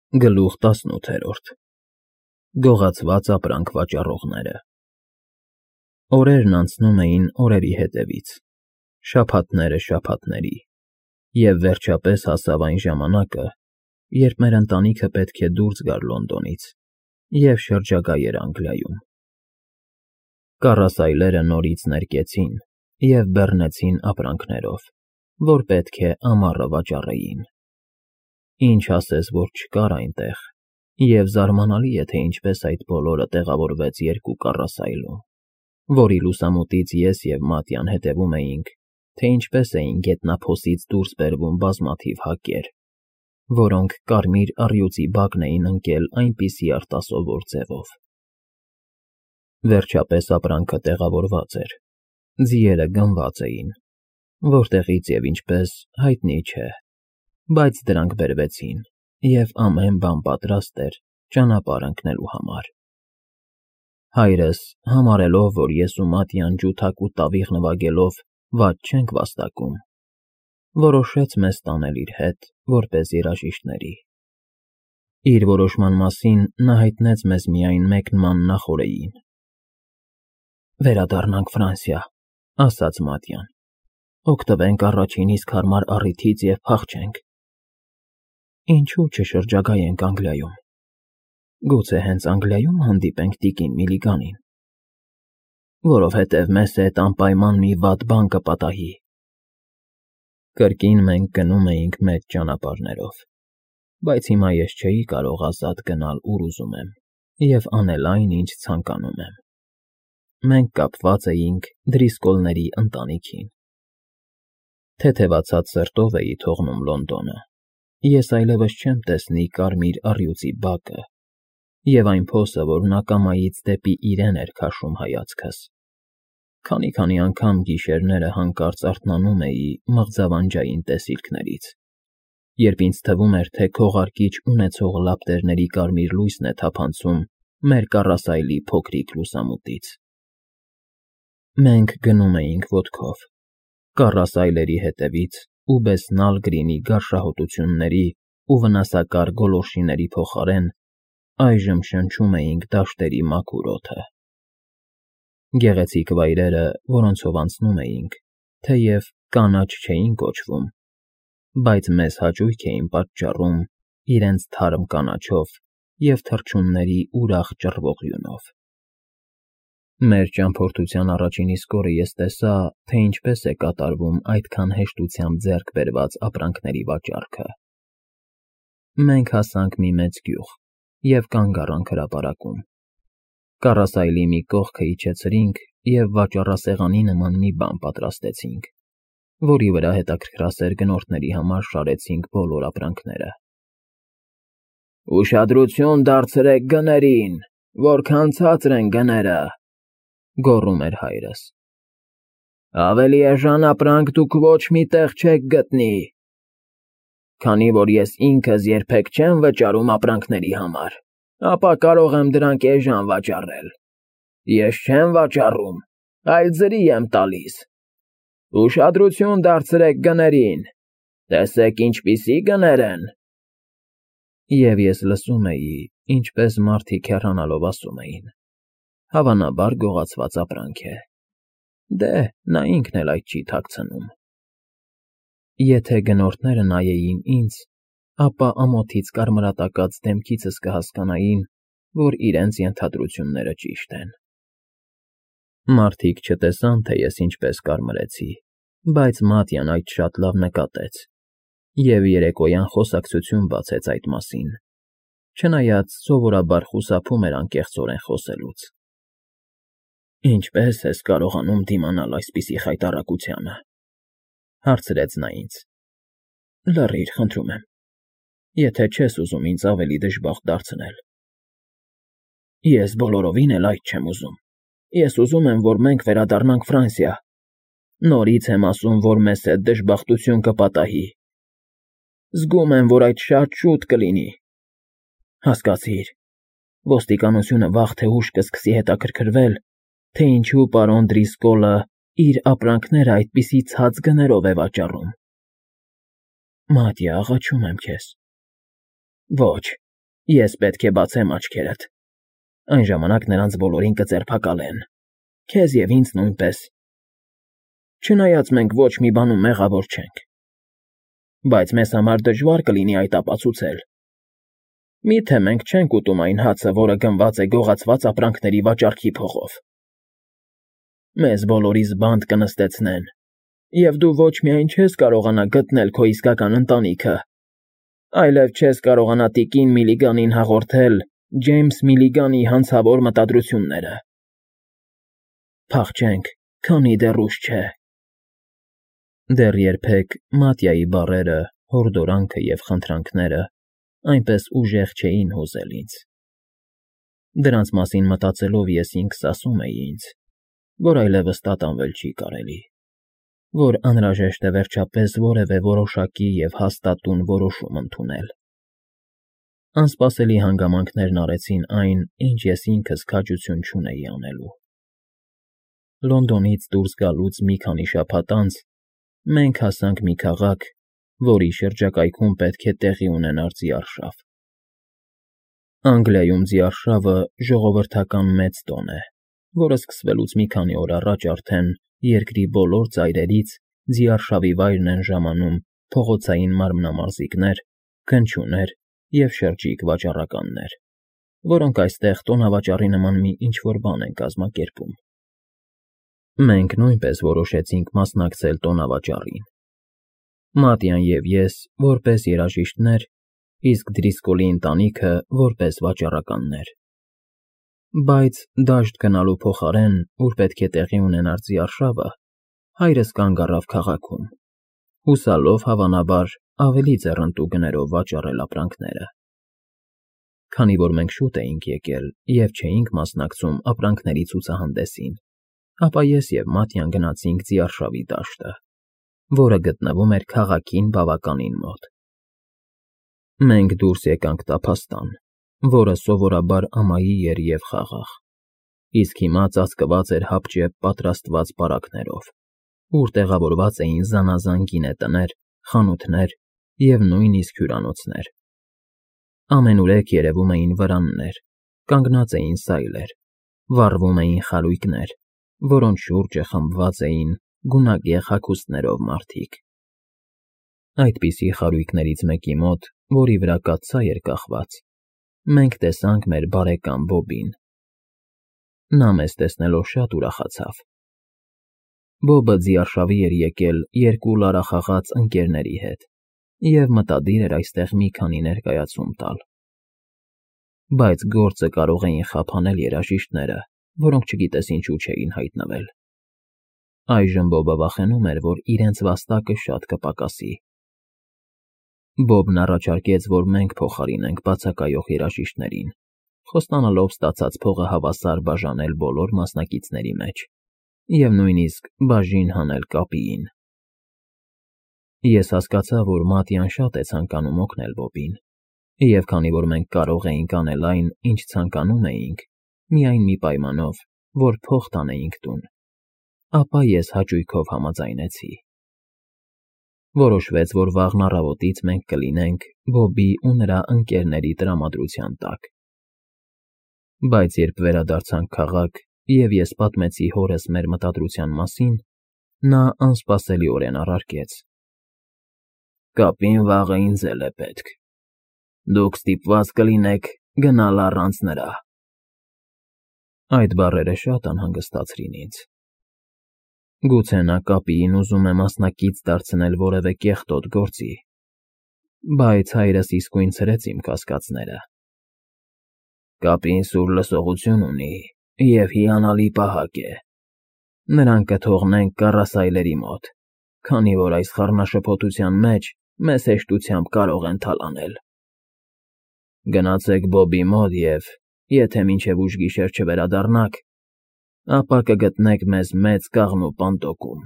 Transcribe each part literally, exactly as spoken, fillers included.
Գլուխ տասնութերորդ Գողացված ապրանք վաճառողները Օրերն անցնում էին օրերի հետևից, շաբաթները շաբաթների, և վերջապես հասավ այն ժամանակը, երբ մեր ընտանիքը պետք է դուրս գար Լոնդոնից և շրջագայեր Անգլիայում։ Կառասայլերը նորից ներկեցին և բեռնեցին ապրանքներով, որ պետք է ամառը վաճառեին։ Ինչ ասես, որ չկար այնտեղ, և զարմանալի է, թե ինչպես այդ բոլորը տեղավորվեց երկու կառասայլում, որի լուսամուտից ես և Մատյան հետևում էինք, թե ինչպես էին գետնափոսից դուրս բերվում բազմաթիվ հակեր, որոնք կարմիր առյուծի բակն էին ընկել այնպիսի արտասովոր ձևով։ Վերջապես ապրանքը տեղավորված էր, ձիերը գնված էին, որտեղից և ինչպես հայտնի չէ, բայց դրանք բերվեցին, և ամեն բան պատրաստ էր ճանապարհ ընկնելու համար։ Հայրս, համարելով, որ ես ու Մատյան ջութակ ու տավիղ նվագելով վատ չենք վաստակում, որոշեց մեզ տանել իր հետ որպես երաժիշտների։ Իր որոշման մասին նա հայտնեց մեզ միայն մեկ նման նախօրեին։ «Վերադառնանք Ֆրանսիա», ասաց Մատյան, «օգտվենք առաջին իսկ հարմար առիթից և փախչենք։ Ինչո՞ւ չշրջագայենք Անգլիայում։ Գուցե հենց Անգլիայում հանդիպենք տիկին Միլիգանին, որովհետև մեզ հետ անպայման մի վատ բան կպատահի»։ Կրկին մենք գնում էինք մեծ ճանապարհներով, բայց հիմա ես չէի կարող ազատ գնալ ուր ուզում եմ և անել այն, ինչ ցանկանում եմ։ Մենք կապված էինք Դրիսկոլների ընտանիքին։ Թեթևացած սրտով էի թողնում Լոնդոնը, ես այլևս չեմ տեսնի կարմիր առյուծի բակը և այն փոսը, որ նա կամայից դեպի իրեն էր քաշում հայացքս։ Քանի֊քանի անգամ գիշերները հանկարծ արթնանում էի մղձավանջային տեսիլքներից, երբ ինձ թվում էր, թե քողարկիչ ունեցող լապտերների կարմիր լույսն է թափանցում մեր կառասայլի փոքրիկ լուսամուտից։ Մենք գնում էինք ոտքով, կառասայլերի հետևից ու բեսնալ գրինի գարշահոտությունների ու վնասակար գոլորշիների փոխարեն այժմ շնչում էինք դաշտերի մաքուր օդը։ Գեղեցիկ վայրերը, որոնցով անցնում էինք, թեև կանաչ չէին կոչվում, բայց մեզ հաճույք էին պատճառում իրենց թարմ կանաչով և թռչունների ուրախ ճռվող ձյունով։ Մեր ճամփորդության առաջին իսկ օրը ես տեսա, թե ինչպես է կատարվում այդքան հեշտությամբ ձեռք բերված ապրանքների վաճառքը։ Մենք հասանք մի մեծ գյուղ և կանգ առանք հրապարակում։ Կառասայլի մի կողքը իջեցրինք և վաճառասեղանի նման մի բան պատրաստեցինք, որի վրա հետաքրքրասեր գնորդների համար շարեցինք բոլոր ապրանքները։ «Ուշադրություն դարձրեք գներին, որքան ցածր են գները», գոռում էր հայրս։ «Ավելի էժան ապրանք դուք ոչ մի տեղ չեք գտնի։ Քանի որ ես ինքս երբեք չեմ վճարում ապրանքների համար, ապա կարող եմ դրանք էժան վաճառել։ Ես չեմ վաճառում, այլ ձրի եմ տալիս։ Ուշադրություն դարձրեք գներին, տեսեք ինչպիսի գներ են»։ Եվ ես լսում էի, ինչպես մարդիկ հեռանալով ասում էին. «Հավանաբար գողացված ապրանք է։ Դե, նա ինքն էլ այդ չի թաքցնում»։ Եթե գնորդները նայեին ինձ, ապա ամոթից կարմրատակած դեմքիցս կհասկանային, որ իրենց ենթադրությունները ճիշտ են։ Մարդիկ չտեսան, թե ես ինչպես կարմրեցի, բայց Մատյան այդ շատ լավ նկատեց և երեկոյան խոսակցություն բացեց այդ մասին, չնայած սովորաբար խուսափում էր անկեղծորեն խոսելուց։ «Ինչպե՞ս ես կարողանում դիմանալ այսպիսի խայտառակությանը», հարցրեց նա ինձ։ «Լռիր, խնդրում եմ, եթե չես ուզում ինձ ավելի դժբախտ դարձնել»։ «Ես բոլորովին էլ այդ չեմ ուզում։ Ես ուզում եմ, որ մենք վերադառնանք Ֆրանսիա։ Նորից եմ ասում, որ մեզ հետ դժբախտություն կպատահի։ Զգում եմ, որ այդ շատ շուտ կլինի։ Հասկացիր, ոստիկանությունը վաղ թե ուշ կսկսի հետաքրքրվել, թե ինչու պարոն Դրիսկոլը իր ապրանքները այդպիսի ցած գներով է վաճառում։ Մատյա, աղաչում եմ քեզ։ Ոչ, Ես պետք է բացեմ աչքերդ։ Այն ժամանակ նրանց բոլորին կձերբակալեն, քեզ և ինձ նույնպես։ Չնայած մենք ոչ մի բանում մեղավոր չենք, բայց մեզ համար դժվար կլինի այդ ապացուցել։ Միթե մենք չենք ուտում այն հացը, որը գնված է գողացված ապրանքների վաճառքի փողով։ Մեզ բոլորիս բանտ կնստեցնեն, և դու ոչ միայն չես կարողանա գտնել քո իսկական ընտանիքը, այլև չես կարողանա տիկին Միլիգանին հաղորդել Ջեյմս Միլիգանի հանցավոր մտադրությունները։ Փախչենք, քանի դեռ ուշ չէ։ Դեռ երբեք Մատյայի բառերը, հորդորանքը և խնդրանքները այնպես ուժեղ չէին հուզել ինձ։ Դրանց մասին մտածելով ես ինքս ասում էի ինձ, որ այլևս տատանվել չի կարելի, որ անհրաժեշտ է վերջապես որևէ որոշակի և հաստատուն որոշում ընդունել։ Անսպասելի հանգամանքներն արեցին այն, ինչ ես ինքս քաջություն չունեի անելու։ Լոնդոնից դուրս գալուց մի քանի շաբաթ անց մենք հասանք մի քաղաք, որի շրջակայքում պետք է տեղի ունենար ձիարշավ։ Անգլիայում ձիարշավը ժողովրդական մեծ տոն է, որը սկսվելուց մի քանի օր առաջ արդեն երկրի բոլոր ծայրերից ձիարշավի վայրն են ժամանում փողոցային մարմնամարզիկներ, գնչուներ և շրջիկ վաճառականներ, որոնք այստեղ տոնավաճառի նման մի ինչ-որ բան են կազմակերպում։ Մենք նույնպես որոշեցինք մասնակցել տոնավաճառին։ Մատյան և ես որպես երաժիշտներ, իսկ Դրիսկոլի ընտանիքը որպես վաճառականներ։ Բայց դաշտ գնալու փոխարեն, ուր պետք է տեղի ունենար ձիարշավը, հայրս կանգ առավ քաղաքում, հուսալով, հավանաբար, ավելի ձեռնտու գներով վաճառել ապրանքները։ Քանի որ մենք շուտ էինք եկել և չէինք մասնակցում ապրանքների ցուցահանդեսին, ապա ես և Մատյան գնացինք ձիարշավի դաշտը, որը գտնվում էր քաղաքին բավականին մոտ։ Մենք դուրս եկանք տափաստան, որը սովորաբար ամայի էր և խաղաղ, իսկ հիմա ծածկված էր հապճեպ պատրաստված բարակներով, ուր տեղավորված էին զանազան գինետներ, խանութներ և նույնիսկ հյուրանոցներ։ Ամենուրեք երևում էին վրաններ, կանգնած էին սայլեր, վառվում էին խարույկներ, որոնց շուրջը խմբված էին գունագեղ հագուստներով մարդիկ։ Այդպիսի խարույկներից մեկի մոտ, որի վրա կաթսա էր կախված, մենք տեսանք մեր բարեկամ Բոբին։ Նա մեզ տեսնելով շատ ուրախացավ։ Բոբը ձիարշավի էր եկել երկու լարախաղաց ընկերների հետ և մտադիր էր այստեղ մի քանի ներկայացում տալ։ Բայց գործը կարող էին խափանել երաժիշտները, որոնք չգիտես ինչու չէին հայտնվել։ Այժմ Բոբը վախենում էր, որ իրենց վաստակը շատ կպակասի։ Բոբն առաջարկեց, որ մենք փոխարինենք բացակայող երաժիշտներին, խոստանալով ստացած փողը հավասար բաժանել բոլոր մասնակիցների մեջ և նույնիսկ բաժին հանել կապիին։ Ես հասկացա, որ Մատյան շատ է ցանկանում օգնել Բոբին, և քանի որ մենք կարող էինք անել այն, ինչ ցանկանում էինք, միայն մի պայմանով, որ փող տանեինք տուն, ապա ես հաճույքով համաձայնեցի։ Որոշվեց, որ վաղն առավոտից մենք կլինենք Բոբի ու նրա ընկերների տրամադրության տակ։ Բայց երբ վերադարձանք քաղաք, և ես պատմեցի հորս մեր մտադրության մասին, նա անսպասելիորեն առարկեց. «Կապին վաղը ինձ էլ է պետք։ Դուք ստիպված կլինեք գնալ առանց նրա»։ Այդ բառերը շատ անհանգստացրին ինձ։ Գուցե նա կապիին ուզում է մասնակից դարձնել որևէ կեղտոտ գործի, բայց հայրս իսկույն ցրեց իմ կասկածները։ Կապին սուր լսողություն ունի և հիանալի պահակ է։ Նրան կթողնենք կառասայլերի մոտ, քանի որ այս խառնաշփոթության մեջ մեզ հեշտությամբ կարող են թալանել։ Գնացեք Բոբի մոտ և, եթե մինչև ուշ գիշեր չվերադառնաք, ապա կգտնեք մեզ Մեծ Կաղնու պանդոկում։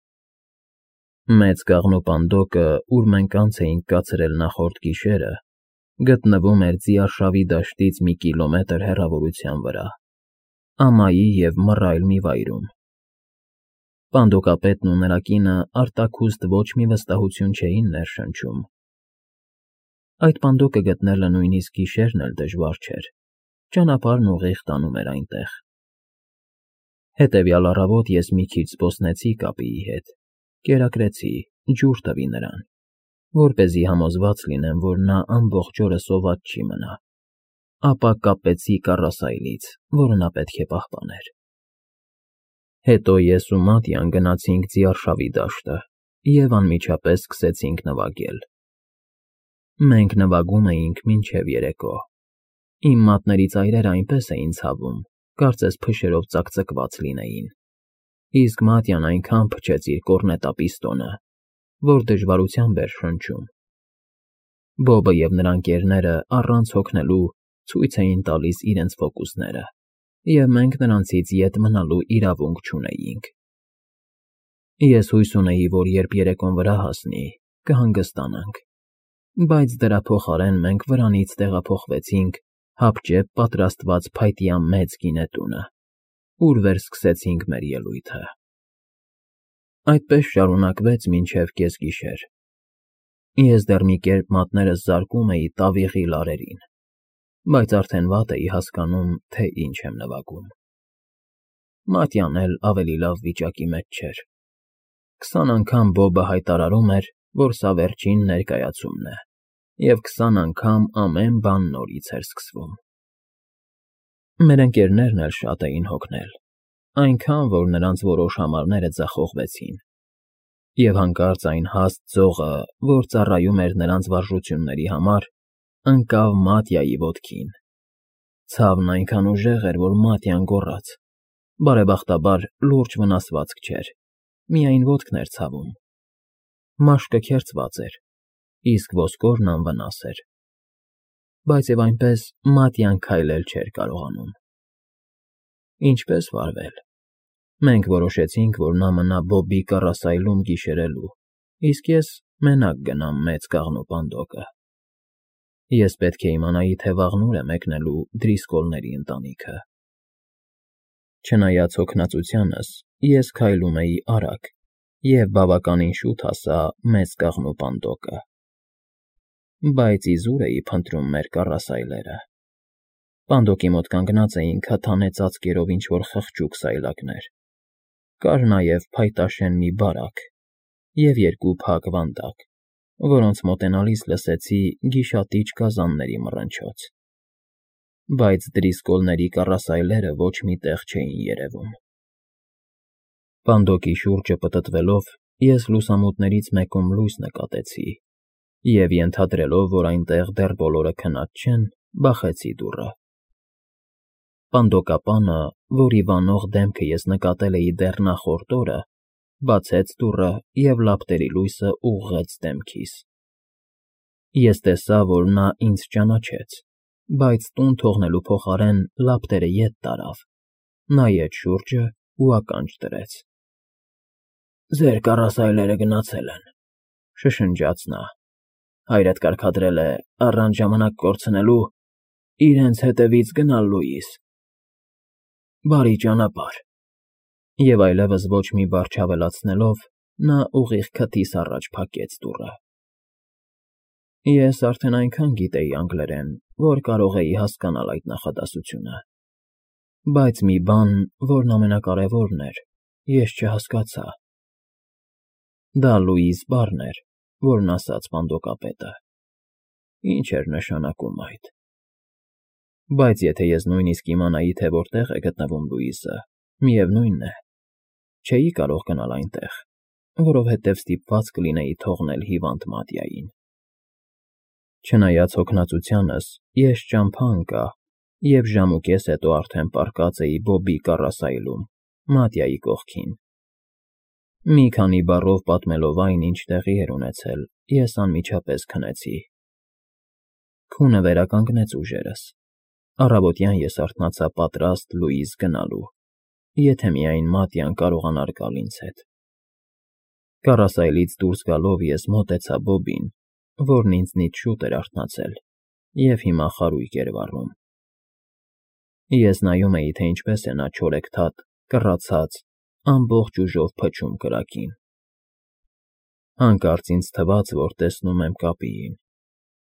Մեծ Կաղնու պանդոկը, ուր մենք անց էինք կացրել նախորդ գիշերը, գտնվում էր ձիարշավի դաշտից մի կիլոմետր հեռավորության վրա, ամայի և մռայլ մի վայրում։ Պանդոկապետն ու նրա կինը արտաքուստ ոչ մի վստահություն չէին ներշնչում։ Այդ պանդոկը գտնելը նույնիսկ գիշերն էլ դժվար չէր, ճանապարհն ուղիղ տանում էր այնտեղ։ Հետևյալ առավոտ ես մի քիչ զբոսնեցի կապիի հետ, կերակրեցի, ջուր տվի նրան, որպեսզի համոզված լինեմ, որ նա ամբողջ օրը սոված չի մնա, ապա կապեցի կառասայլից, որը նա պետք է պահպաներ։ Հետո ես ու Մատյան գնացինք Ձիարշավի դաշտը և անմիջապես սկսեցինք նվագել։ Մենք նվագում էինք մինչև երեկո։ Իմ մատների ծայրերը այնպես էին ցավում, կարծես փշերով ծակծկված լինեին, իսկ Մատյան այնքան փչեց իր կորնետապիստոնը, որ դժվարությամբ էր շնչում։ Բոբը և նրա ընկերները առանց հոգնելու ցույց էին տալիս իրենց ֆոկուսները, և մենք նրանցից ետ մնալու իրավունք չունեինք։ Ես հույս ունեի, որ երբ երեկոն վրա հասնի, կհանգստանանք, բայց դրա փոխարեն մենք վրանից տեղափոխվեցինք հապճեպ պատրաստված փայտյա մեծ գինետունը, ուր վերսկսեցինք մեր ելույթը։ Այդպես շարունակվեց մինչև կեսգիշեր։ Ես դեռ մի կերպ մատներս զարկում էի տավիղի լարերին, բայց արդեն վատ էի հասկանում, թե ինչ եմ նվագում։ Մատյան էլ ավելի լավ վիճակի մեջ չէր։ Քսան անգամ Բոբը հայտարարում էր, որ սա վերջին ներկայացումն է, և քսան անգամ ամեն բան նորից էր սկսվում։ Մեր ընկերներն էլ շատ էին հոգնել, այնքան, որ նրանց որոշ համարները ձախողվեցին, և հանկարծ այն հաստ ձողը, որ ծառայում էր նրանց վարժությունների համար, ընկավ Մատյայի ոտքին։ Ցավն այնքան ուժեղ էր, որ Մատյան գոռաց։ Բարեբախտաբար լուրջ վնասվածք չէր, միայն ոտքն էր ցավում։ Մաշկը քերծված էր, իսկ ոսկորն անվնաս էր։ Բայց և այնպես Մատյան քայլել չէր կարողանում։ Ինչպե՞ս վարվել։ Մենք որոշեցինք, որ նա մնա Բոբի կառասայլում գիշերելու, իսկ ես մենակ գնամ մեծ կաղնու պանդոկը։ Ես պետք է իմանայի, թե վաղն ուր է մեկնելու Դրիսկոլների ընտանիքը։ Չնայած հոգնածությանս, ես քայլում էի արագ և բավականին շուտ հասա մեծ կաղնու պանդոկը։ Բայց իզուր էի փնտրում մեր կառասայլերը։ Պանդոկի մոտ կանգնած էին քթանե ծածկերով ինչ֊որ խղճուկ սայլակներ, կար նաև փայտաշեն մի բարակ և երկու փակ վանդակ, որոնց մոտենալիս լսեցի գիշատիչ գազանների մռնչոց։ Բայց Դրիսկոլների կառասայլերը ոչ մի տեղ չէին երևում։ Պանդոկի շուրջը պտտվելով, ես լուսամուտներից մեկում լույս նկատեցի և, ենթադրելով, որ այնտեղ դեռ բոլորը քնած չեն, բախեցի դուռը։ Պանդոկապանը, որի վանող դեմքը ես նկատել էի դեռ նախորդ օրը, բացեց դուռը և լապտերի լույսը ուղղեց դեմքիս։ Ես տեսա, որ նա ինձ ճանաչեց, բայց տուն թողնելու փոխարեն լապտերը ետ տարավ, նայեց շուրջը ու ականջ դրեց։ ֊ Ձեր կառասայլերը գնացել են, ֊ շշնջաց նա։ Հայրդ կարգադրել է, առանց ժամանակ կորցնելու, իրենց հետևից գնալ Լուիս։ Բարի ճանապարհ։ Եվ այլևս ոչ մի բառ չավելացնելով, նա ուղիղ քթիս առաջ փակեց դուռը։ Ես արդեն այնքան գիտեի անգլերեն, որ կարող էի հասկանալ այդ նախադասությունը։ Բայց մի բան, որն ամենակարևորն էր, ես չհասկացա։ Դա Լուիս բառն էր, որն ասաց պանդոկապետը։ Ինչ էր նշանակում այդ։ Բայց եթե ես նույնիսկ իմանայի, թե որտեղ է գտնվում Լուիսը, միևնույն է, չէի կարող գնալ այնտեղ, որովհետև ստիպված կլինեի թողնել հիվանդ Մատյային։ Չնայած հոգնածությանս, ես ճամփա ընկա և ժամուկես հետո արդեն պառկած էի Բոբի կառասայլում, Մատյայի կողքին։ Մի քանի բառով պատմելով այն, ինչ տեղի էր ունեցել, ես անմիջապես քնեցի։ Քունը վերականգնեց ուժերս։ Առավոտյան ես արթնացա պատրաստ Լուիս գնալու, եթե միայն Մատյան կարողանար գալ ինձ հետ։ Կառասայլից դուրս գալով ես մոտեցա Բոբին, որն ինձնից շուտ էր արթնացել և հիմա խարույկ էր վառում։ Ես նայում էի, թե ինչպես է նա չորեքթաթ, կռացած, ամբողջ ուժով փչում կրակին։ Հանկարծ ինձ թվաց, որ տեսնում եմ կապիին։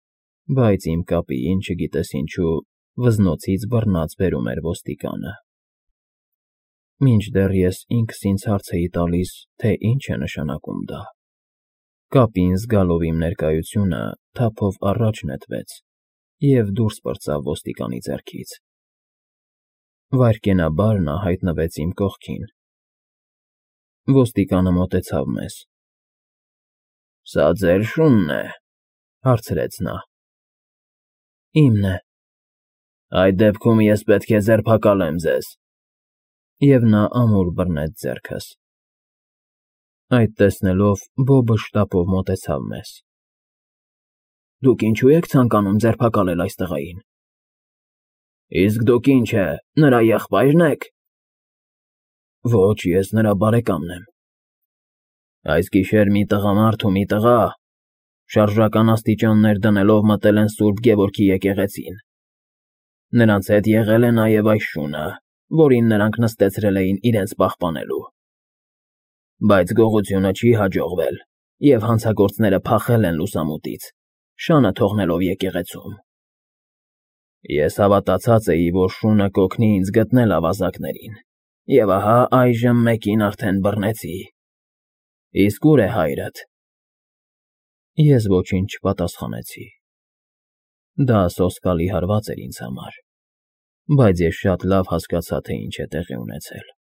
Բայց իմ կապիին, չգիտես ինչու, վզնոցից բռնած բերում էր ոստիկանը։ Մինչդեռ ես ինքս ինձ հարց էի տալիս, թե ինչ է նշանակում դա։ Կապին զգալով իմ ներկայությունը, թափով առաջ նետվեց և դուրս պրծավ ոստիկանի ձեռքից։ Վայրկենաբար նա հայտնվեց իմ կողքին։ Ոստիկանը մոտեցավ մեզ։ ֊ Սա ձեր շունն է,֊ հարցրեց նա։ ֊ Իմն է։ ֊ Այդ դեպքում ես պետք է ձերբակալեմ ձեզ։ Եվ նա ամուր բռնեց ձեռքս։ Այդ տեսնելով՝ Բոբը շտապով մոտեցավ մեզ։ ֊ Դուք ինչո՞ւ եք ցանկանում ձերբակալել այս տղային։ ֊ Իսկ դուք ինչ է, նրա եղբայրն եք։ ֊ Ոչ, ես նրա բարեկամն եմ։ ֊ Այս գիշեր մի տղամարդ ու մի տղա շարժական աստիճաններ դնելով մտել են Սուրբ Գևորգի եկեղեցին։ Նրանց հետ եղել է նաև այս շունը, որին նրանք նստեցրել էին իրենց պահպանելու։ Բայց գողությունը չի հաջողվել, և հանցագործները փախել են լուսամուտից, շանը թողնելով եկեղեցում։ Ես հավատացած էի, որ շունը կօգնի ինձ գտնել ավազակներին, և ահա այժմ մեկին արդեն բռնեցի։ Իսկ ո՞ւր է հայրդ։ Ես ոչինչ չպատասխանեցի։ Դա սոսկալի հարված էր ինձ համար, բայց ես շատ լավ հասկացա, թե ինչ է տեղի ունեցել։